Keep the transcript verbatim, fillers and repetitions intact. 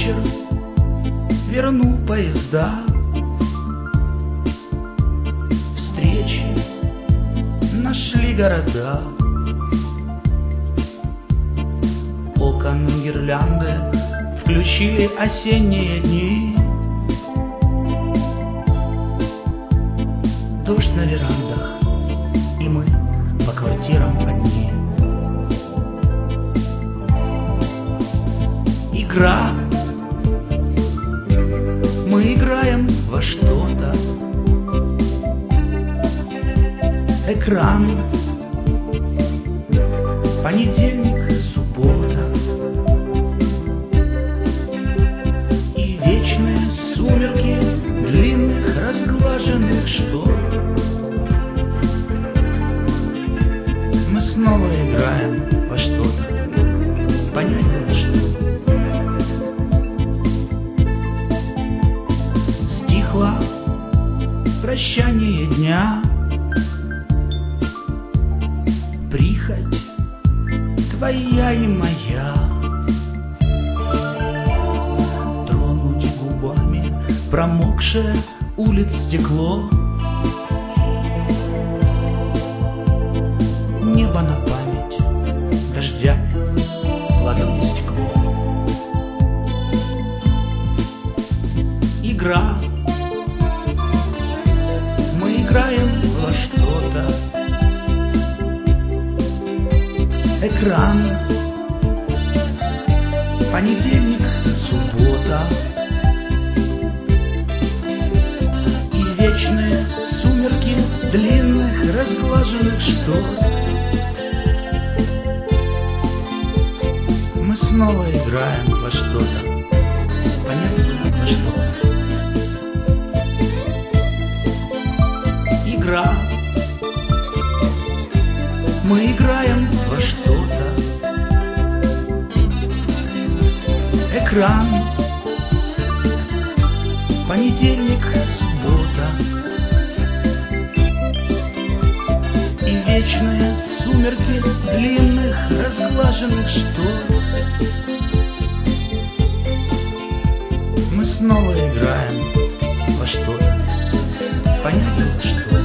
вечер верну поезда. Встречи нашли города. Окон гирлянды включили осенние дни. Дождь на верандах, и мы по квартирам одни. Игра. Мы играем во что-то. Экран. Понедельник, суббота. И вечные сумерки длинных разглаженных штор. Мы снова играем во что-то. Понять было что. Стихло прощание дня. Прихоть твоя и моя. Тронуть губами промокшее улиц стекло. Небо на память дождями ладони стекло. Игра. Мы играем во что-то. Экран. Понедельник, суббота. И вечные сумерки длинных разглаженных штор. Мы снова играем во что-то. Понятно, во что. Игра. Мы играем во что-то. Экран. Понедельник, суббота. И вечные сумерки длинных разглаженных штор. Мы снова играем во что-то. Понятно, во что.